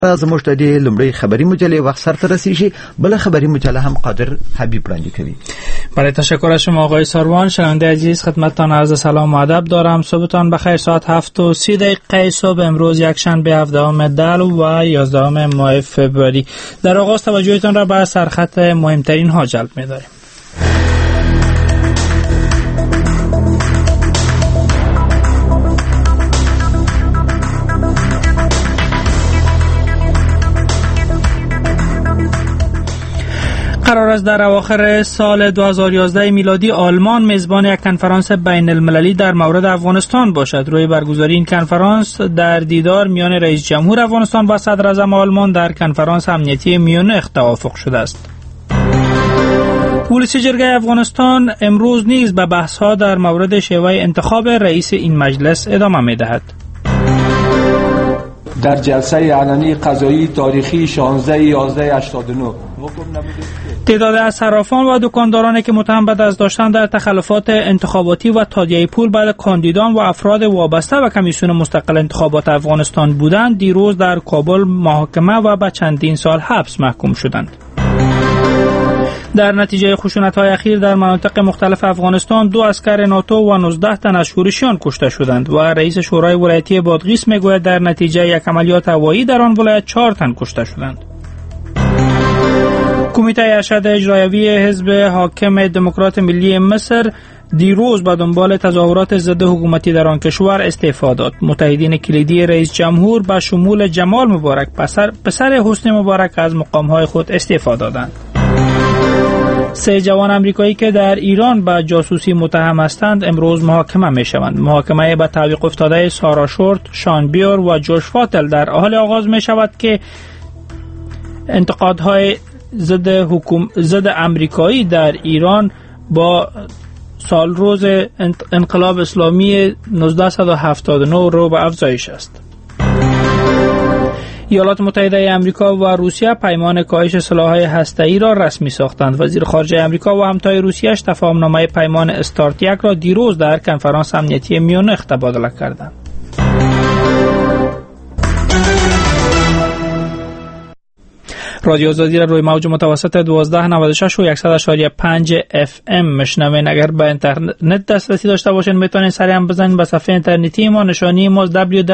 زموږ د دې لومړی خبری مجله وخت سره رسیږي، بل خبری مجله هم قادر حبیب وړاندې کوي. برای تشکر از شما آقای ساروان. شنونده عزیز خدمتتان عرض سلام و ادب دارم. صبحتان بخیر. ساعت 7:30 صبح امروز یکشنبه 17 دلو و 11 ماه فوریه. در آغاز توجهتان را به سرخط مهمترین ها جلب می‌داریم. قرار است در اواخر سال 2011 میلادی آلمان میزبان یک کنفرانس بین المللی در مورد افغانستان باشد. روی برگزاری این کنفرانس در دیدار میان رئیس جمهور افغانستان و صدر اعظم آلمان در کنفرانس امنیتی میونخ توافق شده است. پلیس جرگه افغانستان امروز نیز به بحث‌ها در مورد شیوه انتخاب رئیس این مجلس ادامه می‌دهد. در جلسه علنی قضایی تاریخی 16/11/89 تعداد از صرافان و دکاندارانی که متهم به دست داشتن در تخلفات انتخاباتی و تادیه پول بعد کاندیدان و افراد وابسته به کمیسیون مستقل انتخابات افغانستان بودند دیروز در کابل محاکمه و به چندین سال حبس محکوم شدند. در نتیجه خشونت‌های اخیر در مناطق مختلف افغانستان 2 عسکر ناتو و 19 تن از شورشیان کشته شدند و رئیس شورای ولایتی بادغیس میگوید در نتیجه یک عملیات هوایی در آن ولایت 4 تن کشته شدند. کمیته ارشد اجرایی حزب حاکم دموکرات ملی مصر دیروز به دنبال تظاهرات ضد حکومتی در آن کشور استعفا داد. متحدین کلیدی رئیس جمهور به شمول جمال مبارک پسر حسنی مبارک از مقام‌های خود استعفا دادند. 3 جوان امریکایی که در ایران به جاسوسی متهم هستند امروز محاکمه می‌شوند. محاکمه به تعویق افتاده سارا شورت، شان بیور و جوش فاتل در حال آغاز می‌شود که انتقادهای ضد امریکایی در ایران با سال روز انقلاب اسلامی 1979 رو به افزایش است. ایالات متحده آمریکا و روسیه پیمان کاهش سلاح‌های هسته‌ای را رسمی ساختند. وزیر خارجه آمریکا و همتای روسیه‌اش تفاهم‌نامه پیمان استارت 1 را دیروز در کنفرانس امنیتی میونخ تبادله کردند. رادیو آزادی را روی موج متوسط 1296 و 100.5 FM میشنوین. اگر به اینترنت دسترسی داشته باشین میتونین سریع بزنین به صفحه اینترنتی ما. نشانی ما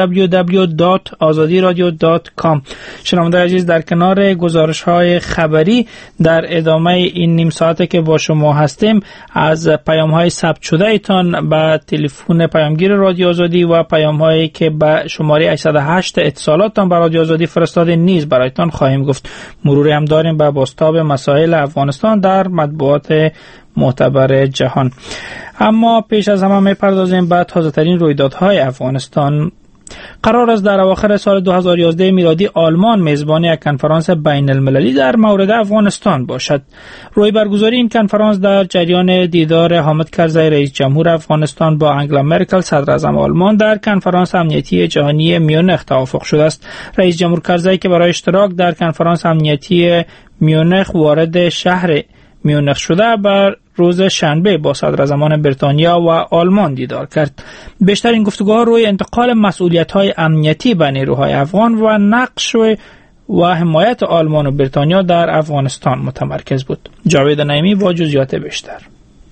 www.azadiradio.com. شنونده عزیز، در کنار گزارش‌های خبری در ادامه این نیم ساعته که با شما هستیم از پیام‌های ثبت شده ایتان به تلفن پیامگیر رادیو آزادی و پیام‌هایی که به شماره 808 اتصالاتتان به رادیو آزادی فرستاده نیز برایتان خواهیم گفت. مروری هم داریم به بازتاب مسائل افغانستان در مطبوعات معتبر جهان. اما پیش از همه میپردازیم به تازه ترین رویدادهای افغانستان. قرار است در اواخر سال 2011 میلادی آلمان میزبان یک کنفرانس بین المللی در مورد افغانستان باشد. روی برگزاری این کنفرانس در جریان دیدار حامد کرزی رئیس جمهور افغانستان با انگلا مرکل صدر اعظم آلمان در کنفرانس امنیتی جهانی میونخ توافق شده است. رئیس جمهور کرزی که برای اشتراک در کنفرانس امنیتی میونخ وارد شهر میونخ شده بر روز شنبه با صدراعظمان بریتانیا و آلمان دیدار کرد. بیشتر این گفتگوها روی انتقال مسئولیت‌های امنیتی به نیروهای افغان و نقش و حمایت آلمان و بریتانیا در افغانستان متمرکز بود. جاوید نعیمی با جزئیات بیشتر.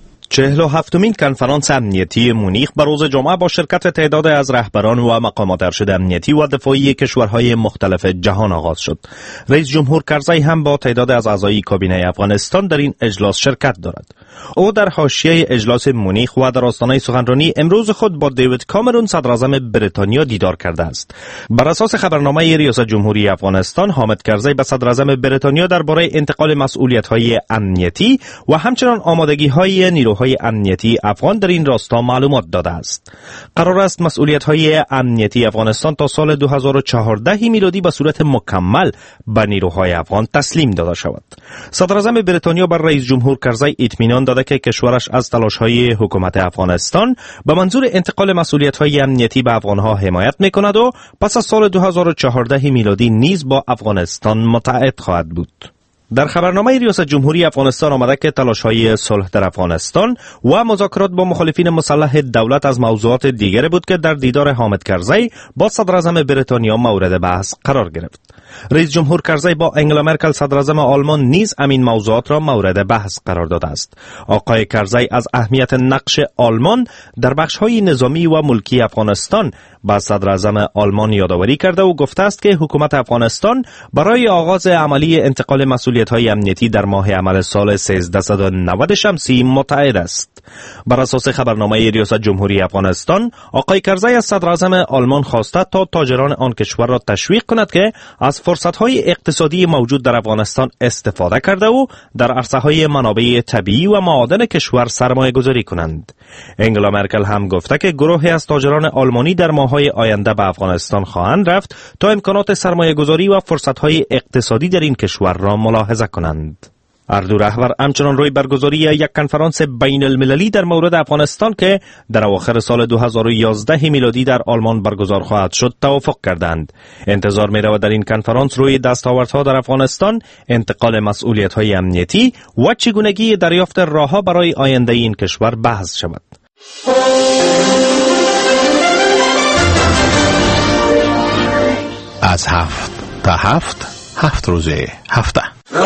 47مین کنفرانس امنیتی مونیخ بر روز جمعه با شرکت تعداد از رهبران و مقامات ارشد امنیتی و دفاعی کشورهای مختلف جهان آغاز شد. رئیس جمهور کرزی هم با تعداد از اعضای کابینه افغانستان در این اجلاس شرکت دارد. او در حاشیه اجلاس مونیخ و در آستانه سخنرانی امروز خود با دیوید کامرون صدر اعظم بریتانیا دیدار کرده است. بر اساس خبرنامه ریاست جمهوری افغانستان، حامد کرزی به صدر اعظم بریتانیا درباره انتقال مسئولیت‌های امنیتی و همچنین آمادگی‌های نیروهای امنیتی افغان در این راستا معلومات داده است. قرار است مسئولیت‌های امنیتی افغانستان تا سال 2014 میلادی به صورت مکمل به نیروهای افغان تسلیم داده شود. صدر اعظم بریتانیا بر رئیس جمهور کرزی اطمینان داده که کشورش از تلاش‌های حکومت افغانستان به منظور انتقال مسئولیت‌های امنیتی به افغان‌ها حمایت می‌کند و پس از سال 2014 میلادی نیز با افغانستان متحد خواهد بود. در خبرنامه ریاست جمهوری افغانستان آمده که تلاش‌های صلح در افغانستان و مذاکرات با مخالفین مسلح دولت از موضوعات دیگر بود که در دیدار حامد کرزی با صدر اعظم بریتانیا مورد بحث قرار گرفت. رئیس جمهور کرزی با انگلا مرکل صدراعظم آلمان نیز همین موضوعات را مورد بحث قرار داده است. آقای کرزی از اهمیت نقش آلمان در بخش‌های نظامی و ملکی افغانستان با صدراعظم آلمان یادآوری کرده و گفته است که حکومت افغانستان برای آغاز عملی انتقال مسئولیت‌های امنیتی در ماه عمل سال 1390 شمسی متعهد است. بر اساس خبرنامه ریاست جمهوری افغانستان، آقای کرزی از صدراعظم آلمان خواسته تا تاجران آن کشور را تشویق کند که از فرصت‌های اقتصادی موجود در افغانستان استفاده کرده و در عرصه‌های منابع طبیعی و معادن کشور سرمایه‌گذاری کنند. انگلا مرکل هم گفته که گروهی از تاجران آلمانی در ماه‌های آینده به افغانستان خواهند رفت تا امکانات سرمایه‌گذاری و فرصت‌های اقتصادی در این کشور را ملاحظه کنند. اردو رهبر همچنان روی برگزاری یک کنفرانس بین المللی در مورد افغانستان که در اواخر سال 2011 میلادی در آلمان برگزار خواهد شد توافق کردند. انتظار می رود در این کنفرانس روی دستاوردها در افغانستان، انتقال مسئولیت‌های امنیتی و چگونگی دریافت راه‌ها برای آینده این کشور بحث شود. از 7 تا 7 روز هفته.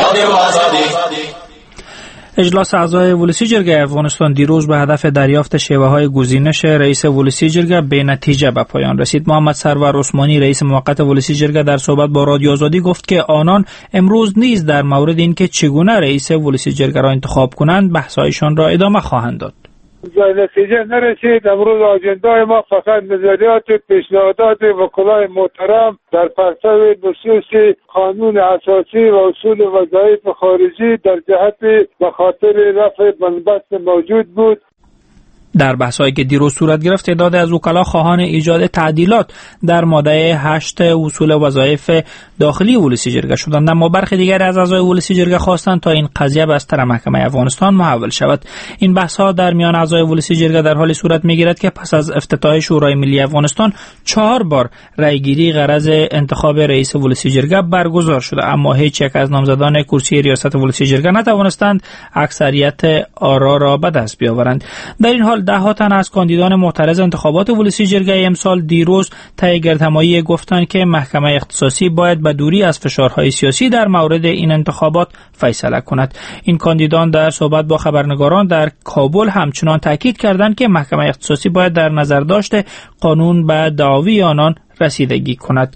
اجلاس اعضای ولسی جرگه افغانستان دیروز به هدف دریافت شیوه‌های گزینش رئیس ولسی جرگه به نتیجه به پایان رسید. محمد سرور عثمانی رئیس موقت ولسی جرگه در صحبت با رادیو آزادی گفت که آنان امروز نیز در مورد اینکه چگونه رئیس ولسی جرگه را انتخاب کنند بحث‌هایشان را ادامه خواهند داد. نتیجه نرسید. امروز آجندای ما فقط نظریات پیشنهادات وکلای محترم در پرتو نصوص قانون اساسی و اصول وظایف خارجی در جهت به خاطر رفع بنبست موجود بود. در بحث‌هایی که دیروز صورت گرفت، تعداد از وکلا خواهان ایجاد تعدیلات در ماده 8 اصول وظایف داخلی ولسی جرگه شدند، اما برخی دیگر از اعضای ولسی جرگه خواستند تا این قضیه به بستر محکمه افغانستان محول شود. این بحث‌ها در میان اعضای ولسی جرگه در حالی صورت می‌گیرد که پس از افتتاح شورای ملی افغانستان 4 بار رأیگیری غرض انتخاب رئیس ولسی جرگه برگزار شده، اما هیچ یک از نامزدان کرسی ریاست ولسی جرگه نتوانستند اکثریت آرا را به دست بیاورند. در این حال ده تن از کاندیدان معترض انتخابات ولسی جرگه امسال دیروز طی گردهمایی گفتند که محکمه اختصاصی باید به دوری از فشارهای سیاسی در مورد این انتخابات فیصله کند. این کاندیدان در صحبت با خبرنگاران در کابل همچنان تاکید کردند که محکمه اختصاصی باید در نظر داشته قانون به دعاوی آنان رسیدگی کند.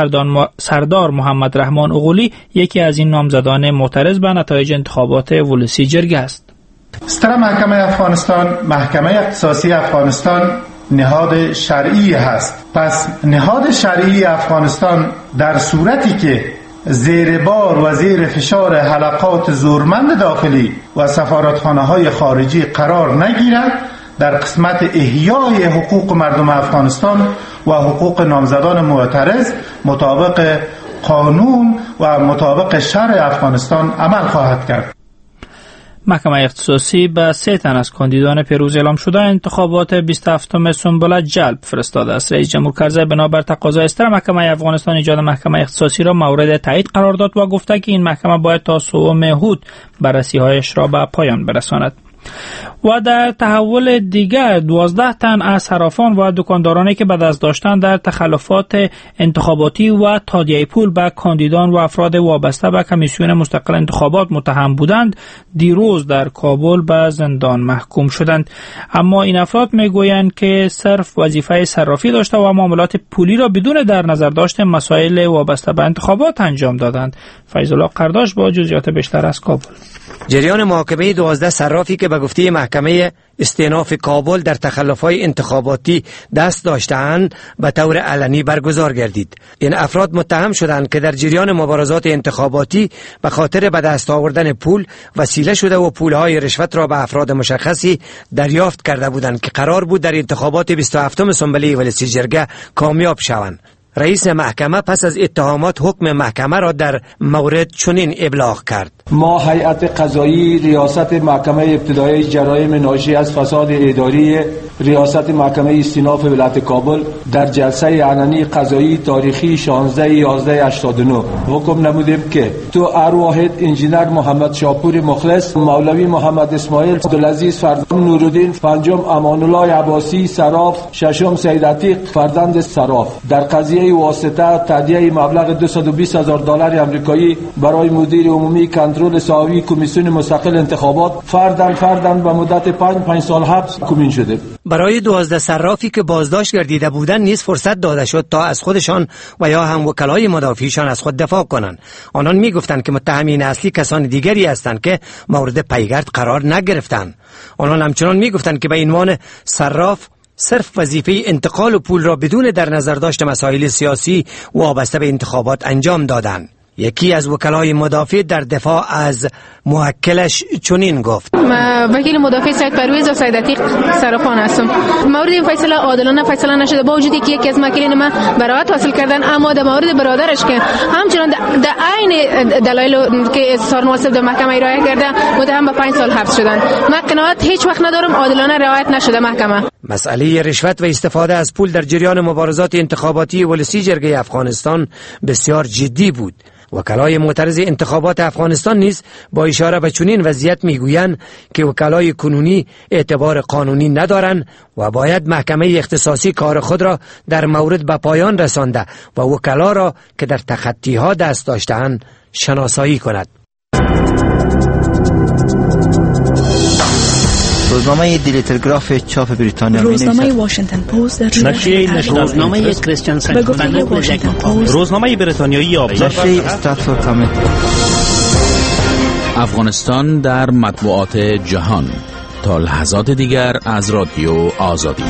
سردار محمد رحمان اغولی یکی از این نامزدان معترض به نتایج انتخابات ولسی جرگه است. ستر محکمه افغانستان، محکمه اختصاصی افغانستان نهاد شرعی هست. پس نهاد شرعی افغانستان در صورتی که زیر بار و زیر فشار حلقات زورمند داخلی و سفارتخانه‌های خارجی قرار نگیرد، در قسمت احیای حقوق مردم افغانستان و حقوق نامزدان معترض مطابق قانون و مطابق شرع افغانستان عمل خواهد کرد. محکمه اختصاصی به 3 تن از کاندیدان پیروز اعلام شده انتخابات 27 سنبل جلب فرستاده است. رئیس جمهور کرزی بنابر تقاضای استر محکمه افغانستان ایجاد محکمه اختصاصی را مورد تایید قرار داد و گفته که این محکمه باید تا 3 هود بررسی‌هایش را به پایان برساند. و در تحول دیگر 12 تن از صرافان و دکاندارانی که به دست داشتن در تخلفات انتخاباتی و تادیه پول به کاندیدان و افراد وابسته به کمیسیون مستقل انتخابات متهم بودند دیروز در کابل به زندان محکوم شدند، اما این افراد میگویند که صرف وظیفه صرافی داشته و معاملات پولی را بدون در نظر داشته مسائل وابسته به انتخابات انجام دادند. فیض الله قرداش با جزئیات بیشتر از کابل. جریان محاکمه 12 صرافی که به گفته محکمه استئناف کابل در تخلف‌های انتخاباتی دست داشتند به طور علنی برگزار گردید. این افراد متهم شدند که در جریان مبارزات انتخاباتی به خاطر به دست آوردن پول وسیله شده و پولهای رشوت را به افراد مشخصی دریافت کرده بودند که قرار بود در انتخابات 27 سنبله ولسی جرگه کامیاب شوند. رئیس محکمه پس از اتهامات حکم محکمه را در مورد چنین ابلاغ کرد: ما هیئت قضایی ریاست محکمه ابتدایی جرایم ناشی از فساد اداری ریاست محکمه استیناف ولایت کابل در جلسه علنی قضایی تاریخی 16/11/89 حکم نمودیم که تو ارواحد انجینر محمد شاپور مخلص، مولوی محمد اسماعیل عبدالعزیز فرزند نورالدین، پنجم امان الله عباسی صراف، ششم سید عتیق فرزند صراف در قضیه واسطه تادیه مبلغ $220,000 آمریکایی برای مدیر عمومی کنترل سهامی کمیسیون مستقل انتخابات فرداً به مدت 5 سال حبس کمین شده. برای 12 صرافی که بازداشت گردیده بودند نیز فرصت داده شد تا از خودشان و یا هم وکلای مدافعشان از خود دفاع کنند. آنان میگفتند که متهمین اصلی کسان دیگری هستند که مورد پیگرد قرار نگرفتند. آنان همچنان میگفتند که به عنوان صراف صرف وظیفه انتقال پول را بدون در نظر داشت مسائل سیاسی وابسته به انتخابات انجام دادند. یکی از وکلای مدافع در دفاع از موکلش چنین گفت: وکیل مدافع سید پرویز و سید عتیق صرافان هستم. مورد این فیصله عادلانه فیصله نشده، با وجودی که یکی از وکیلان ما براءت حاصل کردن، اما در مورد برادرش که همچنان در عین دلایل که اظهار مناسب در محکمه ارائه کرده متهم به 5 سال حبس شدند. من قناعت هیچ وقت ندارم عادلانه رعایت نشده محکمه. مسئله رشوت و استفاده از پول در جریان مبارزات انتخاباتی ولسی جرگه افغانستان بسیار جدی بود. وکلای معترض انتخابات افغانستان نیز با اشاره به چنین وضعیت میگویند که وکلای کنونی اعتبار قانونی ندارند و باید محکمه اختصاصی کار خود را در مورد به پایان رسانده و وکلا را که در تخطی‌ها دست داشته‌اند شناسایی کند. روزنامه دیلی تلگراف چاپ بریتانیا، روزنامه واشنگتن پست، روزنامه کریستیان سنت، روزنامه بریتانیایی آبزار، نشریه استراتفورد کامنت. افغانستان در مطبوعات جهان تا لحظات دیگر از رادیو آزادی.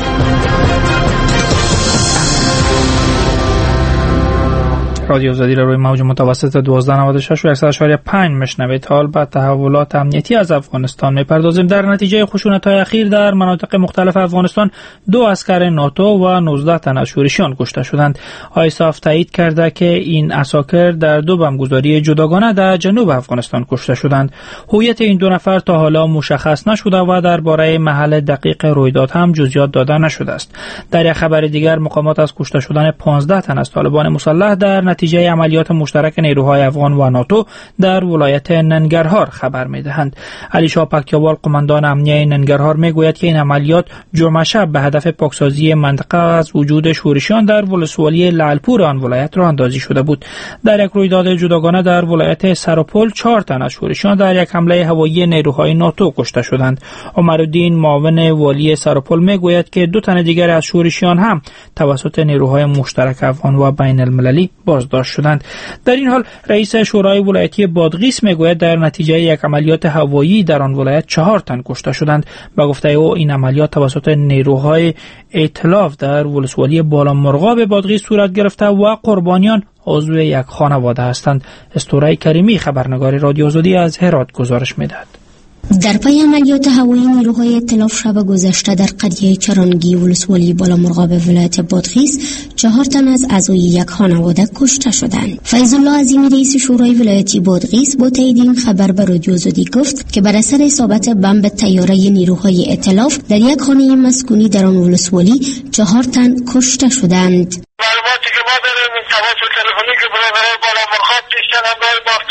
رادیو آزادی را روی موج متوسط 1296 و 100.5 میشنوید. حال به تحولات امنیتی از افغانستان میپردازیم. در نتیجه خشونت‌های اخیر در مناطق مختلف افغانستان 2 عسکر ناتو و 19 تن از شورشیان کشته شدند. آیساف تایید کرده که این عساکر در 2 بمبگذاری جداگانه در جنوب افغانستان کشته شدند. هویت این 2 نفر تا حالا مشخص نشده و درباره محل دقیق رویداد هم جزئیات داده نشده است. در یک خبر دیگر مقامات از کشته شدن 15 تن از طالبان مسلح در نتیجه عملیات مشترک نیروهای افغان و ناتو در ولایت ننگرهار خبر می‌دهند. علی شاه پکتیاوال قماندان امنیه ننگرهار میگوید که این عملیات جمعه شب به هدف پاکسازی منطقه از وجود شورشیان در ولسوالی لعلپور آن ولایت راه اندازی شده بود. در یک رویداد جداگانه در ولایت سراپل 4 تن از شورشیان در یک حمله هوایی نیروهای ناتو کشته شدند. عمرالدین معاون والی سراپل میگوید که 2 تن دیگر از شورشیان هم توسط نیروهای مشترک افغان و بین المللی بازداشت شدند. در این حال رئیس شورای ولایتی بادغیس میگوید در نتیجه یک عملیات هوایی در آن ولایت 4 تن کشته شدند. به گفته او این عملیات توسط نیروهای ائتلاف در ولسوالی بالامرغاب بادغیس صورت گرفته و قربانیان عضو یک خانواده هستند. استوره کریمی خبرنگار رادیو آزادی از هرات گزارش میدهد. در پی عملیات هوایی نیروهای ائتلاف شب گذشته در قریه چرانگی ولسوالی بالامرغاب ولایت بادغیس 4 تن از اعضای یک خانواده کشته شدند. فیض الله عظیمی رئیس شورای ولایتی بادغیس با تایید این خبر به رادیو آزادی گفت که بر اثر اصابت بمب طیاره نیروهای ائتلاف در یک خانه مسکونی در آن ولسوالی 4 تن کشته شدند. معلوماتی که ما داریم این تماس تلفنی که برای بالامرغاب داشتن همراه با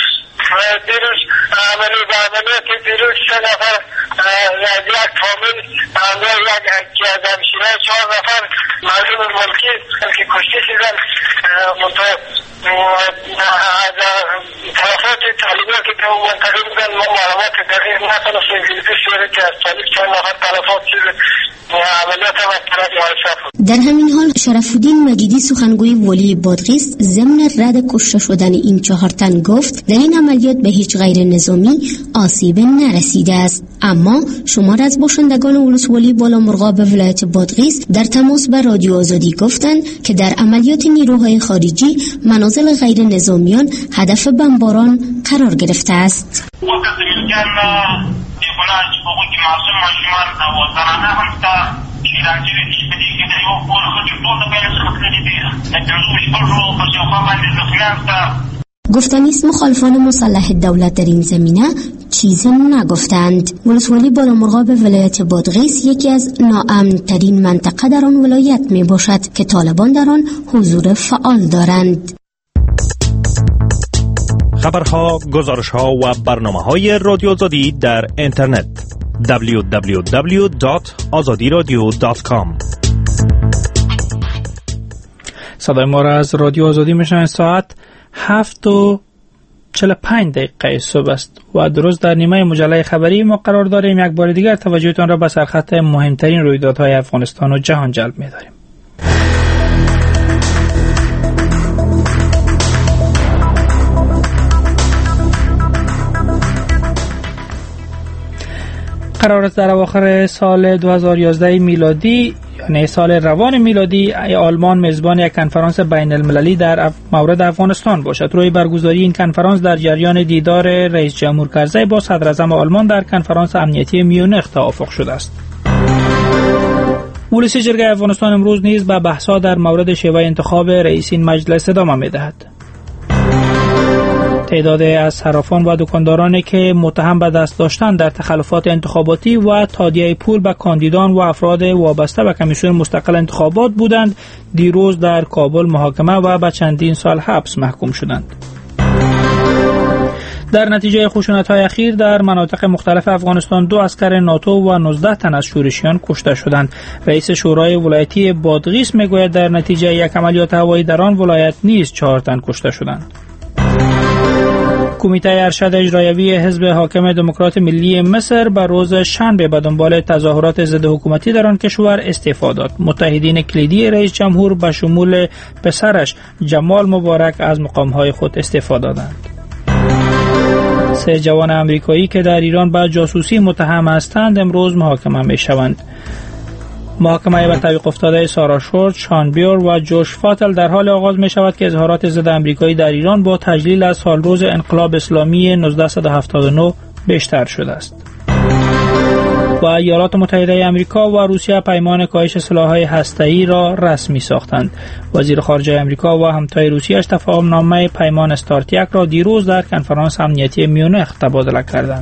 دیروز عملیات دیروز 3 نفر از یک فامیل همراه یک از همشیره 4 نفر مردم ملکی که کشته شدن. طرفات طالبان که به منطقه بودن ما معلومات دقیق نتونستیم بشوره که از طالب 4 نفر طرفات شده. در همین حال شرف‌الدین مجیدی سخنگوی والی بادغیس ضمن رد کشته شدن این 4 تن گفت در این عملیات به هیچ غیر نظامی آسیب نرسیده است، اما شمار از باشندگان ولسوالی بالامرغاب ولایت بادغیس در تماس با رادیو آزادی گفتند که در عملیات نیروهای خارجی منازل غیر نظامیان هدف بمباران قرار گرفته است. گفتنی است مخالفان مسلح دولت در این زمینه چیزی نگفتند. ولسوالی بالامرغاب ولایت بادغیس یکی از ناامن‌ترین منطقه در آن ولایت می باشد که طالبان در آن حضور فعال دارند. خبرها، گزارش‌ها و برنامه‌های رادیو آزادی در اینترنت www.azadiradio.com. صدای ما را از رادیو آزادی میشنوید. ساعت 7:45 صبح است و درست در نیمه مجله خبری ما قرار داریم. یک بار دیگر توجهتان را به سرخط مهمترین رویدادهای افغانستان و جهان جلب می‌داریم. قرار است در اواخر سال 2011 میلادی یعنی سال روان میلادی آلمان میزبان یک کنفرانس بین المللی در مورد افغانستان باشد. روی برگزاری این کنفرانس در جریان دیدار رئیس جمهور کرزی با صدر اعظم آلمان در کنفرانس امنیتی میونخ توافق شده است. مجلس جرگه افغانستان امروز نیز به بحث‌ها در مورد شیوه انتخاب رئیس این مجلس ادامه می‌دهد. تعداد از صرافان و دکاندارانی که متهم به دست داشتن در تخلفات انتخاباتی و تادیه پول به کاندیدان و افراد وابسته به کمیسیون مستقل انتخابات بودند دیروز در کابل محاکمه و به چندین سال حبس محکوم شدند. در نتیجه خشونت‌های اخیر در مناطق مختلف افغانستان 2 عسکر ناتو و 19 تن از شورشیان کشته شدند. رئیس شورای ولایتی بادغیس میگوید در نتیجه یک عملیات هوایی در آن ولایت نیز 4 تن کشته شدند. کمیته ارشد اجرایی حزب حاکم دموکرات ملی مصر بر روز شنبه به دنبال تظاهرات ضد حکومتی در آن کشور استعفا داد. متحدین کلیدی رئیس جمهور به شمول پسرش جمال مبارک از مقام‌های خود استعفا دادند. 3 جوان آمریکایی که در ایران به جاسوسی متهم هستند امروز محاکمه می‌شوند. محاکمه به تعویق افتاده سارا شورت، شان بیور و جوش فاتل در حال آغاز می شود که اظهارات ضد آمریکایی در ایران با تجلیل از سالروز انقلاب اسلامی 1979 بیشتر شده است. و ایالات متحده آمریکا و روسیه پیمان کاهش سلاح‌های هسته‌ای را رسمی ساختند. وزیر خارجه آمریکا و همتای روسیه تفاهم‌نامه پیمان استارت 1 را دیروز در کنفرانس امنیتی میونخ تبادله کردند.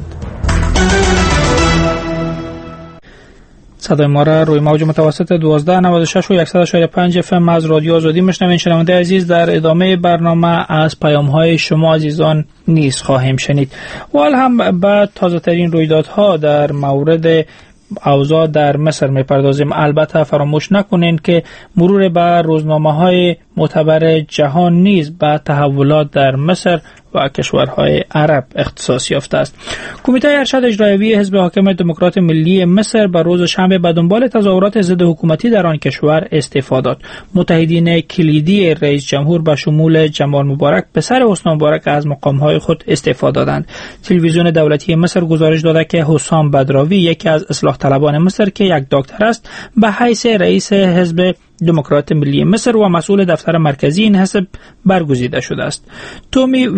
صدای ما را روی موج متوسط 1296 و 100.5 FM از رادیو آزادی میشنوید. شنونده عزیز، در ادامه برنامه از پیام‌های شما عزیزان نیز خواهیم شنید. و هم به تازه‌ترین رویدادها در مورد اوضاع در مصر میپردازیم. البته فراموش نکنین که مرور بر روزنامه‌های معتبر جهان نیز به تحولات در مصر و کشورهای عرب اختصاص یافته است. کمیته ارشد اجرایی حزب حاکم دموکرات ملی مصر بر روز شنبه به دنبال تظاهرات ضد حکومتی در آن کشور استعفا داد. متحدین کلیدی رئیس جمهور به شمول جمال مبارک پسر حسنی مبارک از مقام‌های خود استعفا دادند. تلویزیون دولتی مصر گزارش داده که حسام بدراوی یکی از اصلاح طلبان مصر که یک دکتر است به حیث رئیس حزب دموکرات ملی مصر و مسئول دفتر مرکزی این حزب برگزیده شده است. تومی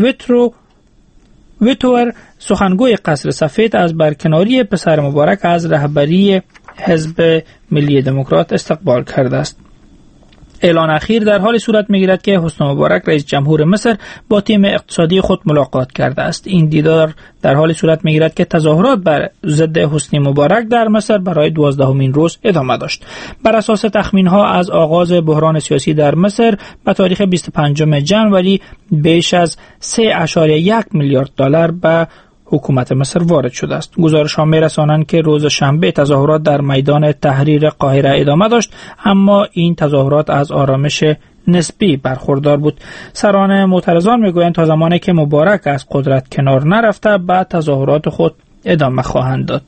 ویتور سخنگوی قصر سفید از برکناری پسر مبارک از رهبری حزب ملی دموکرات استقبال کرده است. اعلان اخیر در حال صورت می‌گیرد که حسنی مبارک رئیس جمهور مصر با تیم اقتصادی خود ملاقات کرده است. این دیدار در حال صورت می‌گیرد که تظاهرات بر ضد حسنی مبارک در مصر برای 12مین روز ادامه داشت. بر اساس تخمین‌ها از آغاز بحران سیاسی در مصر به تاریخ 25 ژانویه بیش از 3.1 میلیارد دلار به حکومت مصر وارد شده است. گزارش‌ها می‌رسانند که روز شنبه تظاهرات در میدان تحریر قاهره ادامه داشت، اما این تظاهرات از آرامش نسبی برخوردار بود. سران معترضان می‌گویند تا زمانی که مبارک از قدرت کنار نرفته به تظاهرات خود ادامه خواهند داد.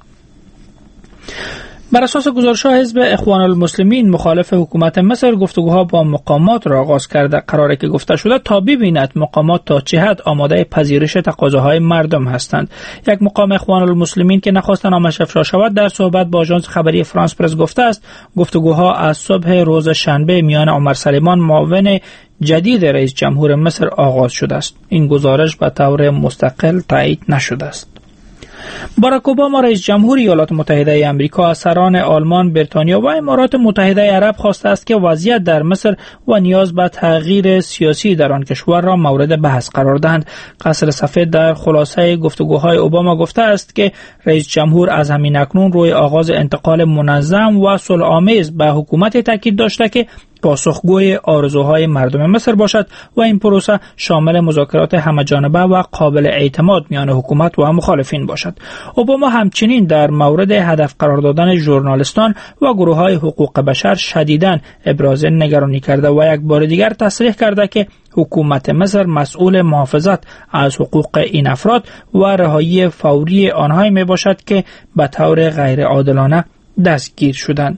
بر اساس گزارش‌ها حزب اخوان المسلمین مخالف حکومت مصر گفتگوها با مقامات را آغاز کرده. قراره که گفته شده تا ببیند مقامات تا چه حد آماده پذیرش تقاضاهای مردم هستند. یک مقام اخوان المسلمین که نخواست نامش افشا شود در صحبت با آژانس خبری فرانس پرس گفته است گفتگوها از صبح روز شنبه میان عمر سلیمان معاون جدید رئیس جمهور مصر آغاز شده است. این گزارش به طور مستقل تایید نشده است. باراک اوباما رئیس جمهور ایالات متحده ای آمریکا از سران آلمان، بریتانیا و امارات متحده عرب خواسته است که وضعیت در مصر و نیاز به تغییر سیاسی در آن کشور را مورد بحث قرار دهند. قصر سفید در خلاصه گفتگوهای اوباما گفته است که رئیس جمهور از همین اکنون روی آغاز انتقال منظم و صلح‌آمیز به حکومت تاکید داشته که پاسخگوی آرزوهای مردم مصر باشد و این پروسه شامل مذاکرات همه‌جانبه و قابل اعتماد میان حکومت و مخالفین باشد. اوباما همچنین در مورد هدف قرار دادن ژورنالیستان و گروه‌های حقوق بشر شدیداً ابراز نگرانی کرده و یک بار دیگر تصریح کرده که حکومت مصر مسئول محافظت از حقوق این افراد و رهایی فوری آنهایی می باشد که به طور غیر عادلانه دستگیر شدند.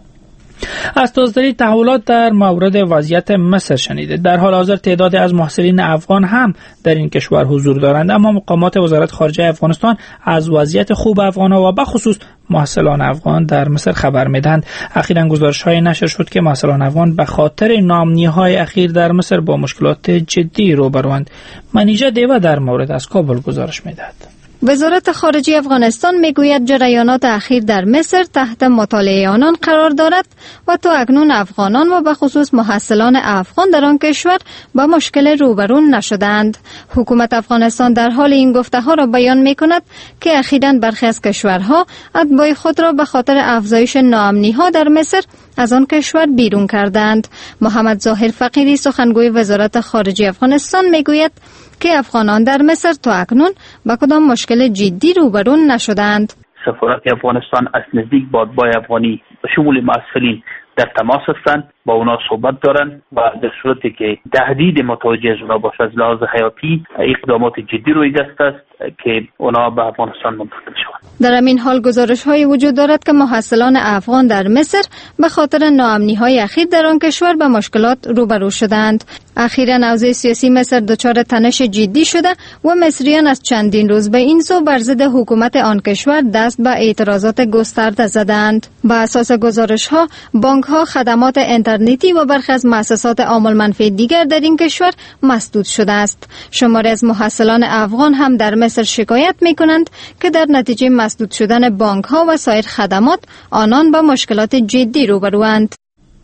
از تازه‌ترین تحولات در مورد وضعیت مصر شنیده. در حال حاضر تعدادی از محصلین افغان هم در این کشور حضور دارند، اما مقامات وزارت خارجه افغانستان از وضعیت خوب افغان‌ها و بخصوص محصلان افغان در مصر خبر میدهند. اخیراً گزارش‌های نشر شد که محصلان افغان به خاطر ناامنی‌های اخیر در مصر با مشکلات جدی روبروند. منیژه دیوه در مورد از کابل گزارش میدهد. وزارت خارجه افغانستان میگوید جریانات اخیر در مصر تحت مطالعه آنان قرار دارد و تا اکنون افغانان و به خصوص محصلان افغان در آن کشور با مشکل روبرو نشدند. حکومت افغانستان در حال این گفته‌ها را بیان میکند که اخیراً برخی از کشورها اتباع خود را به خاطر افزایش ناامنی‌ها در مصر از آن کشور بیرون کردند. محمد ظاهر فقیری سخنگوی وزارت خارجه افغانستان میگوید که افغانان در مصر تا اکنون با کدام مشکل جدی روبرو نشدند. سفارت افغانستان از نزدیک با اتباع افغانی به شمول مسئولین در تماس هستند، با اونا صحبت دارند و در صورتی که تهدید متوجه از اونا باشه از لحاظ حیاتی اقدامات جدی روی دست است که اونا به افغانستان منتقل شوند. در همین حال گزارش‌های وجود دارد که محصلان افغان در مصر به خاطر ناامنی‌های اخیر در آن کشور به مشکلات روبرو شدند. اخیراً اوضاع سیاسی مصر دچار تنش جدی شده و مصریان از چندین روز به این سو بر ضد حکومت آن کشور دست به اعتراضات گسترده زدند. بر اساس گزارش‌ها، بانک‌ها، خدمات اینترنتی و برخی از مؤسسات عامل منفی دیگر در این کشور مسدود شده است. شماری از محصلان افغان هم در مصر شکایت می‌کنند که در نتیجه مسدود شدن بانک‌ها و سایر خدمات آنان با مشکلات جدی روبروند.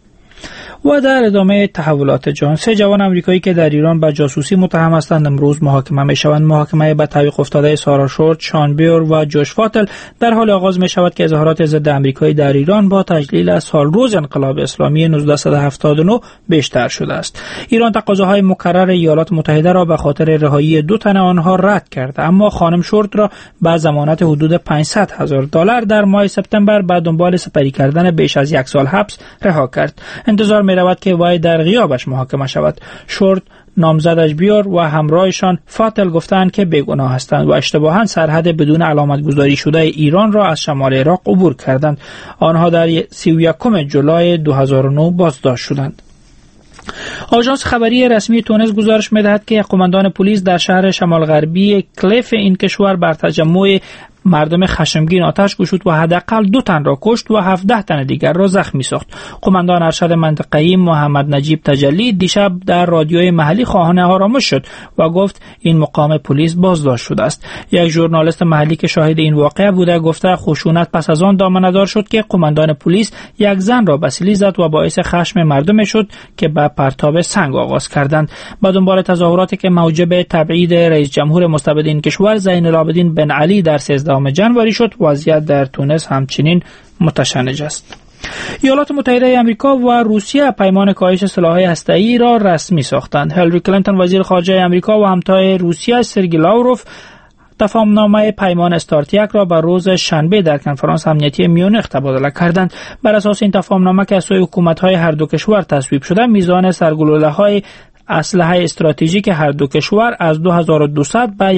و در ادامه تحولات جهان، 3 جوان آمریکایی که در ایران به جاسوسی متهم هستند امروز محاکمه می‌شوند. محاکمه به تعویق افتاده سارا شورت، شان بیور و جوش فاتل در حال آغاز می‌شود که اظهارات ضد آمریکایی در ایران با تجلیل از سال روز انقلاب اسلامی 1979 بیشتر شده است. ایران تقاضاهای مکرر ایالات متحده را به خاطر رهایی 2 تن آنها رد کرد، اما خانم شورت را با ضمانت حدود $500,000 در ماه سپتامبر به دنبال سپری کردن بیش از 1 سال حبس رها کرد. انتظار می‌رود که وی در غیابش محاکمه شود. شورت، نامزدش بیور و همراهشان فاتل گفتند که بیگناه هستند و اشتباهاً سرحد بدون علامت گذاری شده ایران را از شمال عراق عبور کردند. آنها در 31 جولای 2009 بازداشت شدند. آژانس خبری رسمی تونس گزارش می‌دهد که قماندان پلیس در شهر شمال غربی کلیف این کشور بر تجمع مردم خشمگین آتش گشود و حداقل 2 تن را کشت و 17 تن دیگر را زخمی ساخت. قماندان ارشد منطقه‌ای محمد نجیب تجلی دیشب در رادیوی محلی خواهان آرامش شد و گفت این مقام پلیس بازداشت شده است. یک ژورنالیست محلی که شاهد این واقعه بوده گفته خشونت پس از آن دامنه‌دار شد که قماندان پلیس یک زن را به سیلی زد و باعث خشم مردم شد که به پرتاب سنگ آغاز کردند. با دنبال تظاهراتی که موجب تبعید رئیس جمهور مستبد این کشور زین العابدین بن علی در 13 جنوری شد، وضعیت در تونس همچنین متشنج است. ایالات متحده آمریکا و روسیه پیمان کاهش سلاح‌های هسته‌ای را رسمی ساختند. هیلاری کلینتون وزیر خارجه آمریکا و همتای روسیه سرگئی لاوروف تفاهمنامه پیمان استارت-1 را بر روز شنبه در کنفرانس امنیتی میونخ تبادله کردند. بر اساس این تفاهمنامه که از سوی حکومت‌های هر دو کشور تصویب شده، میزان سرگلوله‌های اسلحه استراتژیک هر دو کشور از 2200 به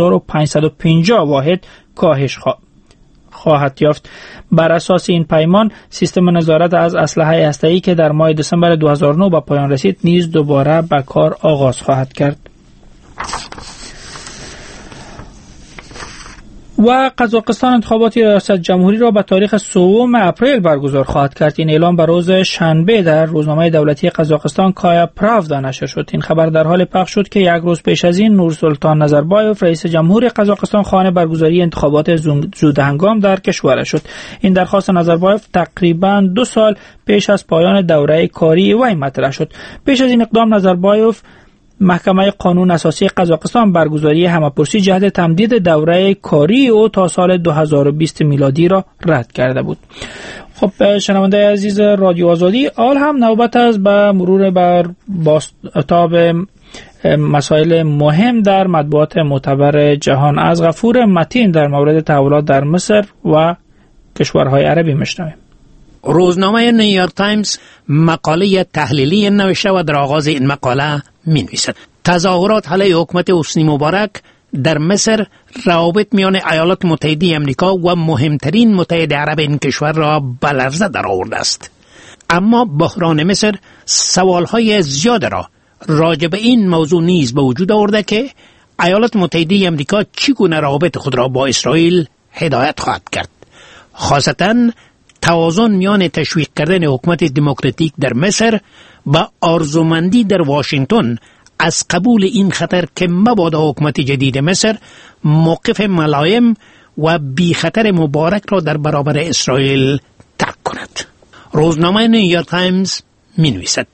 1550 واحد کاهش خواهد یافت. بر اساس این پیمان، سیستم نظارت از اسلحه هسته‌ای که در ماه دسامبر 2009 به پایان رسید نیز دوباره به کار آغاز خواهد کرد. و قزاقستان انتخابات ریاست جمهوری را به تاریخ 3 اپریل برگزار خواهد کرد. این اعلام به روز شنبه در روزنامه دولتی قزاقستان کایا پراودا نشر شد. این خبر در حال پخش شد که یک روز پیش از این نورسلطان نظربایف رئیس جمهور قزاقستان خواهان برگزاری انتخابات زودهنگام در کشور شد. این درخواست نظربایف تقریباً 2 سال پیش از پایان دوره کاری وی مطرح شد. پیش از این اقدام نظربایف محکمه قانون اساسی قزاقستان برگزاری همه‌پرسی جهت تمدید دوره کاری او تا سال 2020 میلادی را رد کرده بود. خب شنونده عزیز رادیو آزادی، حال هم نوبت است به مرور بر بازتاب مسائل مهم در مطبوعات معتبر جهان. از غفور متین در مورد تحولات در مصر و کشورهای عربی میشنویم. روزنامه نیویورک تایمز مقاله تحلیلی نوشته و در آغاز این مقاله می نویسد: تظاهرات علیه حکومت حسنی مبارک در مصر روابط میان ایالات متحده آمریکا و مهمترین متحد عرب این کشور را به لرزه در آورده است. اما بحران مصر سوالهای زیاد را راجع به این موضوع نیز به وجود آورده که ایالات متحده آمریکا چگونه روابط خود را با اسرائیل هدایت خواهد کرد، خاصتاً توازن میان تشویق کردن حکومت دموکراتیک در مصر و آرزومندی در واشنگتن از قبول این خطر که مبادا حکومت جدید مصر موقف ملایم و بی خطر مبارک را در برابر اسرائیل ترک کند. روزنامه نیویورک تایمز می نویسد: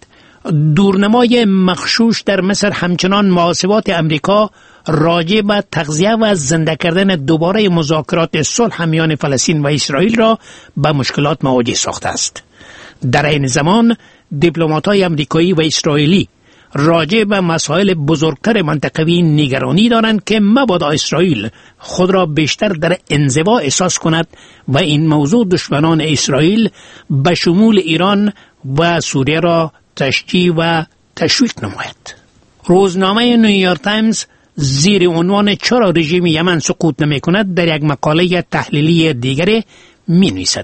دورنمای مخشوش در مصر همچنان محاسبات امریکا راجع به تغذیه و زنده کردن دوباره مذاکرات صلح میان فلسطین و اسرائیل را به مشکلات مواجه ساخته است. در این زمان دیپلمات‌های امریکایی و اسرائیلی راجع به مسائل بزرگتر منطقوی نگرانی دارند که مبادا اسرائیل خود را بیشتر در انزوا احساس کند و این موضوع دشمنان اسرائیل به شمول ایران و سوریه را تشجیع و تشویق نماید. روزنامه نیویورک تایمز زیر عنوان چرا رژیم یمن سقوط نمی کند در یک مقاله تحلیلی دیگری می نویسد: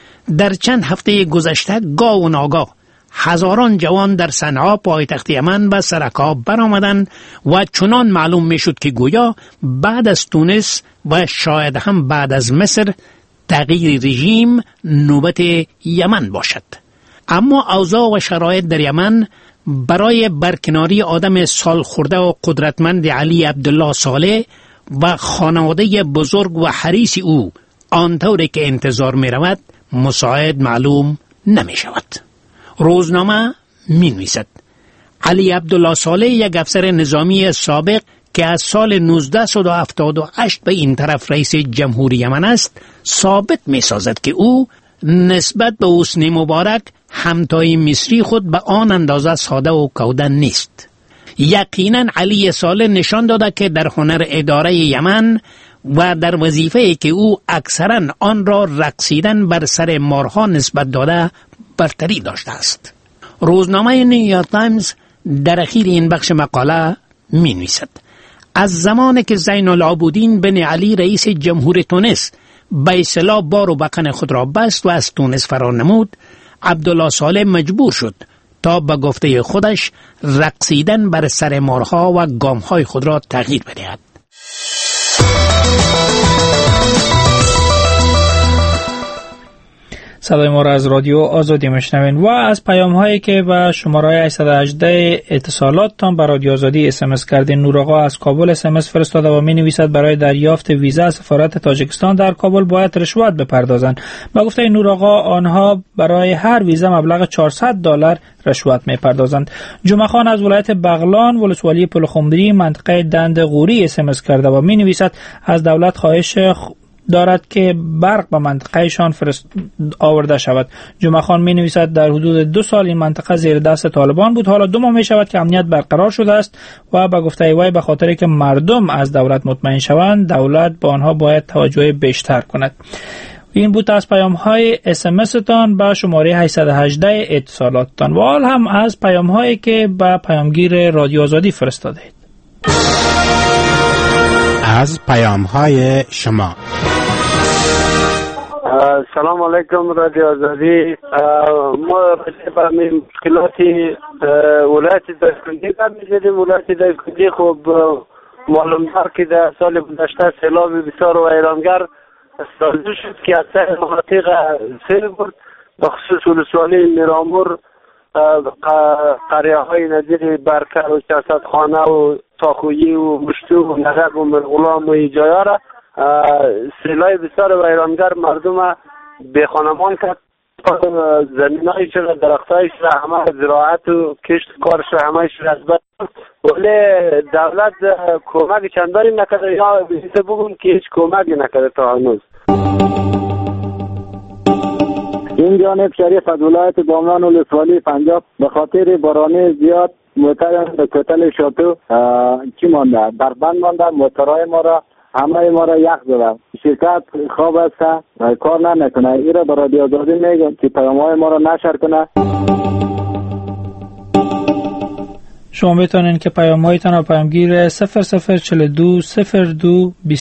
در چند هفته گذشته گاه و ناگاه هزاران جوان در صنعا پایتخت یمن به سرکاب برآمدند و چنان معلوم می شد که گویا بعد از تونس و شاید هم بعد از مصر تغییر رژیم نوبت یمن باشد. اما اوضاع و شرایط در یمن برای برکناری آدم سال خورده و قدرتمند علی عبدالله صالح و خانواده بزرگ و حریص او آنطوری که انتظار می رود مساعد معلوم نمی شود. روزنامه می نویسد: علی عبدالله صالح یک افسر نظامی سابق که از سال 1978 به این طرف رئیس جمهوری یمن است ثابت می سازد که او نسبت به حسنی مبارک همتای مصری خود به آن اندازه ساده و کودن نیست. یقینا علی صالح نشان داده که در هنر اداره یمن و در وظیفه‌ای که او اکثرا آن را رقصیدن بر سر مارها نسبت داده برتری داشته است. روزنامه نیویورک تایمز در اخیر این بخش مقاله می نویسد: از زمانی که زین العابدین بن علی رئیس جمهور تونس به اصطلاح بار و بقن خود را بست و از تونس فرار نمود، عبدالله صالح مجبور شد تا به گفته خودش رقصیدن بر سر مارها و گامهای خود را تغییر بدهد. صدای ما را از رادیو آزادی میشنوین و از پیام هایی که به شماره 818 اتصالات تان به رادیو آزادی SMS کردین. نور آقا از کابل SMS فرستاده و می نویسد برای دریافت ویزا سفارت تاجیکستان در کابل باید رشوت بپردازند. با گفته نور آقا آنها برای هر ویزا مبلغ $400 رشوت میپردازند. جمعه خان از ولایت بغلان ولسوالی پلخمری منطقه دند غوری SMS کرده و می نویسد از دولت خواهش دارد که برق به منطقهشان آورده شود. جمعه خان می نویسد در حدود 2 سال این منطقه زیر دست طالبان بود، حالا 2 ماه می شود که امنیت برقرار شده است و به گفته وی به خاطر که مردم از دولت مطمئن شوند دولت با آنها باید توجه بیشتر کند. این بود از پیام های SMS تان به شماره 818 اتصالات تان و حال هم از پیام هایی که به پیامگیر رادیو آزادی فرستاده اید. از پیام های شما. سلام علیکم رادیو آزادی. ما با مشکلات ولایت دایکنی می‌شدیم. ولایت دایکنی خب معلوم دار که در سال گذشته سیلاب بسیار و ویرانگر استفاده شد که اکثر مناطق سیل برد، بخصوص ولسوالی میرامور، قریه های نظیر برکر و چرصد خانه و تاخویی و مشتو و نرگ و مرغلام و ایجایا را سیلای بسیار و ویرانگر مردم به خانمان کرد. زمین های شده، درخت های شده، همه زراعت و کشت کارش همه شده از بر، ولی دولت کمک چندانی نکرده یا بیسته بگم که هیچ کمکی نکرده تا هنوز. این جانب شریف از ولایت باملان و ولسوالی پنجاب به خاطر باران زیاد موتر به کوتل شاتو چی مانده؟ بربند مانده. موترهای ما را همه ما را یخ زده. شرکت خواب است کار نکنه. این را برای رادیو آزادی میگم که پیام‌های ما را نشر کنه. شما میتونین که پیام‌هایتان را پیامگیر 0042 02